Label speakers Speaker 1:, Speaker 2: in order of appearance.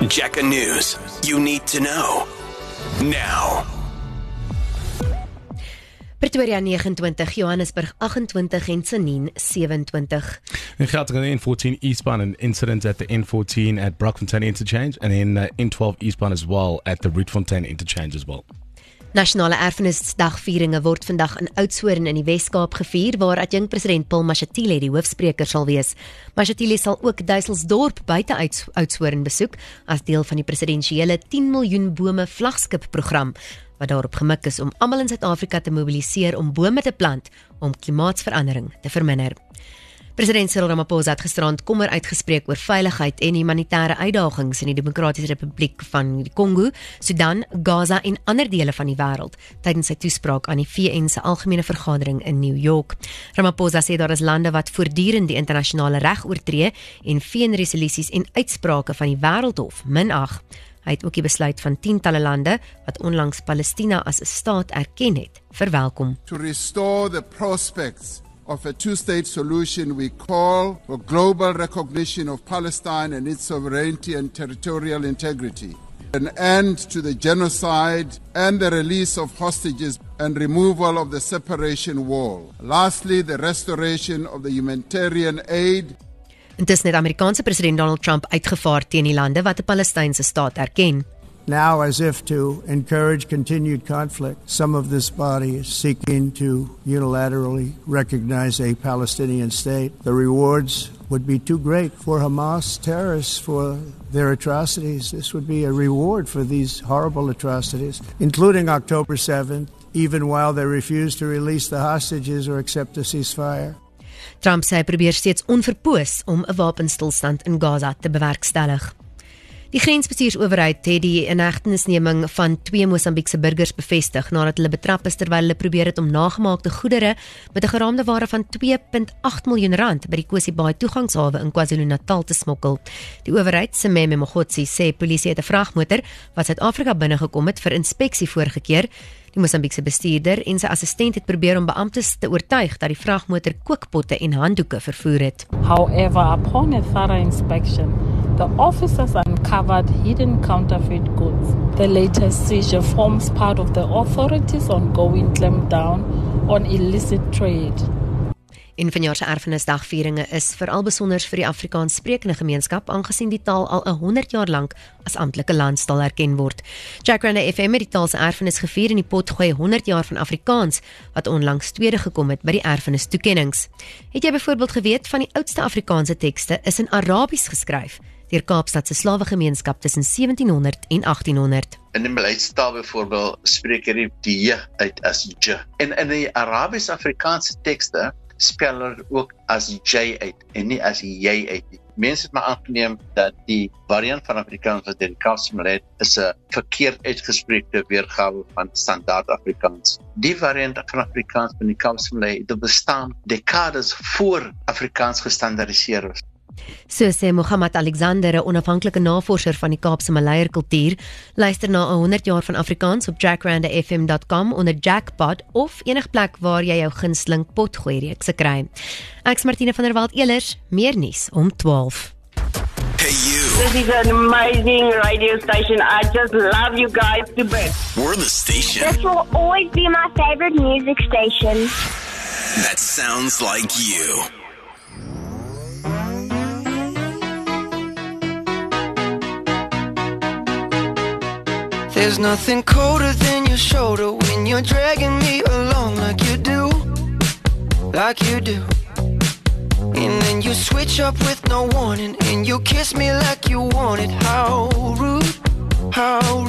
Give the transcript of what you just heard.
Speaker 1: Jacka News. You need to know. Now.
Speaker 2: Pretoria 29, Johannesburg 28 en Tsenin 27.
Speaker 3: In Gauteng, N14 eastbound, an incident at the N14 at Brockfontein interchange, and in N12 eastbound as well at the Rietfontein interchange as well.
Speaker 2: Nasionale Erfenisdagvieringe word vandag in Oudtshoorn in die Wes-Kaap gevier, waar adjunkpresident Paul Mashatile die hoofspreker sal wees. Mashatile sal ook Duiselsdorp buite Oudtshoorn besoek as deel van die presidensiële 10 miljoen bome vlagskip-program, wat daarop gemik is om almal in Suid-Afrika te mobiliseer om bome te plant om klimaatsverandering te verminder. President Cyril Ramaphosa het gisterand kommer uitgespreek oor veiligheid en humanitêre uitdagings in die Demokratiese Republiek van die Kongo, Sudan, Gaza en ander dele van die wêreld tydens sy toespraak aan die VN se algemene vergadering in New York. Ramaphosa sê daar is lande wat voortdurend die internasionale reg oortree en VN-resolusies en uitsprake van die Wêreldhof minag. Hy het ook die besluit van tientalle lande wat onlangs Palestina as 'n staat erken het, verwelkom.
Speaker 4: To restore the prospects of a two-state solution, we call for global recognition of Palestine and its sovereignty and territorial integrity, an end to the genocide and the release of hostages and removal of the separation wall. Lastly, the restoration of the humanitarian aid.
Speaker 2: Intussen het Amerikaanse president Donald Trump uitgevaar teen die lande wat 'n Palestynse staat erken.
Speaker 5: Now, as if to encourage continued conflict, some of this body is seeking to unilaterally recognize a Palestinian state. The rewards would be too great for Hamas terrorists for their atrocities. This would be a reward for these horrible atrocities, including October 7th, even while they refuse to release the hostages or accept a ceasefire.
Speaker 2: Trump sê hy probeer steeds onverpoos om 'n wapenstilstand in Gaza te bewerkstellig. Die grensbestuursowerheid het die inhegtenisneming van 2 Mosambiekse burgers bevestig nadat hulle betrap is terwyl hulle probeer het om nagemaakte goedere met 'n geraamde waarde van R2.8 miljoen by die Kosibaai toegangshawe in KwaZulu-Natal te smokkel. Die owerheid, Sememe Mogotsi, sê polisie het 'n vragmotor wat Suid-Afrika binnegekom het vir inspeksie voorgekeer. Die Mosambiekse bestuurder en sy assistent het probeer om beamptes te oortuig dat die vragmotor kookpotte en handdoeke vervoer het.
Speaker 6: However, upon a thorough inspection, the officers uncovered hidden counterfeit goods. The latest seizure forms part of the authorities' ongoing clampdown on illicit trade.
Speaker 2: En vanjaar se erfenisdagvieringe is veral besonders vir die Afrikaans sprekende gemeenskap, aangesien die taal al 100 jaar lank as amptelike landstaal erken word. Jack Randa FM het die taal se erfenis gevier in die potgooi 100 jaar van Afrikaans, wat onlangs tweede gekom het by die erfenistoekennings. Het jy byvoorbeeld geweet van die oudste Afrikaanse tekste is in Arabies geskryf deur Kaapstad se slawegemeenskap tussen 1700 en 1800.
Speaker 7: In die Maleitaal byvoorbeeld spreek jy die j uit as j. En in die Arabies-Afrikaanse tekste spel hulle ook as jy uit en nie as jy uit nie. Mense het maar aangeneem dat die variant van Afrikaans wat die Kaapse Malay is 'n verkeerd uitgespreekte weergawe van standaard Afrikaans. Die variant van Afrikaans van die Kaapse Malay het bestaan dekades voor Afrikaans gestandaardiseer is.
Speaker 2: So sê Mohammed Alexander, 'n onafhanklike navorser van die Kaapse Malayer kultuur. Luister na 100 jaar van Afrikaans op jackrandafm.com onder Jackpot of enige plek waar jy jou gunsteling potgooi reekse kry. Ek's Martine van der Walt-Elers, meer nuus om 12.
Speaker 1: Hey you.
Speaker 8: This is an amazing radio station. I just love you guys to bits.
Speaker 1: We're the station
Speaker 9: This will always be my favorite music station.
Speaker 1: that sounds like you.
Speaker 10: There's nothing colder than your shoulder when you're dragging me along like you do. And then you switch up with no warning and you kiss me like you want it. How rude, how